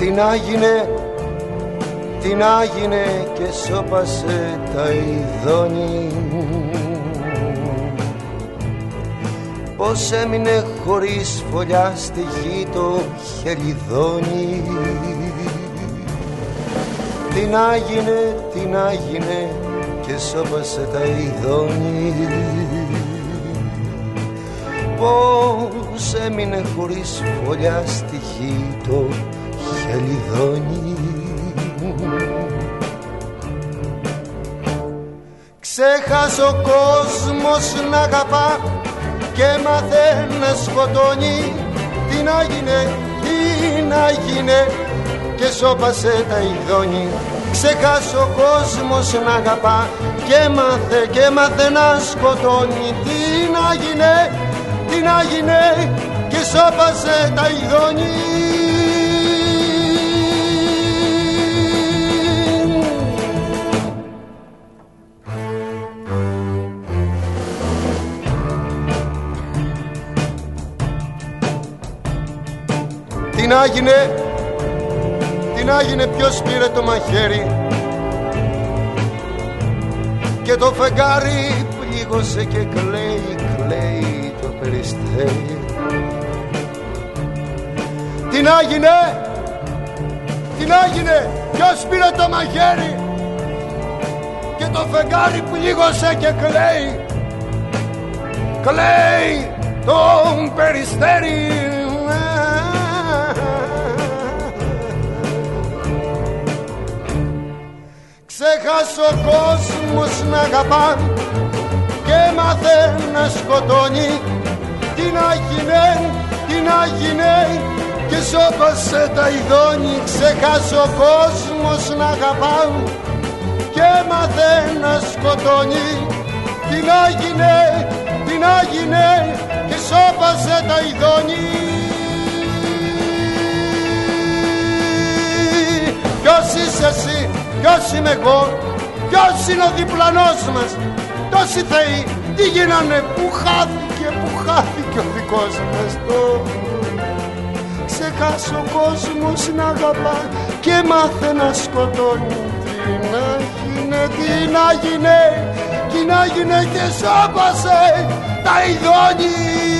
Τι να γίνε και σώπασε τα ειδώνη. Πως έμεινε χωρίς φωλιά στη γη το χελιδόνι. Τι να γίνε και σώπασε τα ειδώνη. Πως έμεινε χωρίς φωλιά στη γη το χελιδόνι. Ξέχασε ο κόσμος να αγαπά και μάθε να σκοτώνει. Τι να γίνε και σώπασε τα ειδώνη. Ξέχασε ο κόσμος να αγαπά και μάθε να σκοτώνει. Τι να γίνε και σώπασε τα ειδώνη. Τι να γίνε, ποιος πήρε το μαχαίρι και το φεγγάρι πλήγωσε και κλαίει το περιστέρι. Τι να γίνε, ποιος πήρε το μαχαίρι και το φεγγάρι πλήγωσε και κλαίει το περιστέρι. Ξέχασε ο κόσμος να αγαπά και μάθε να σκοτώνει. Τι να γίνε και σώπασε τα ειδώνη. Ξέχασε ο κόσμος να αγαπά και μάθε να σκοτώνει. Τι να γίνε και σώπασε τα ειδώνη. Ποιος είσαι εσύ, ποιος είμαι εγώ, ποιος είναι ο διπλανός μας. Τόσοι θεοί τι γίνανε, που χάθηκε ο δικός μας. Ξεχάσει ο κόσμος να αγαπά και μάθε να σκοτώνει. Τι να γίνε και σώπασε τα ειδώνη.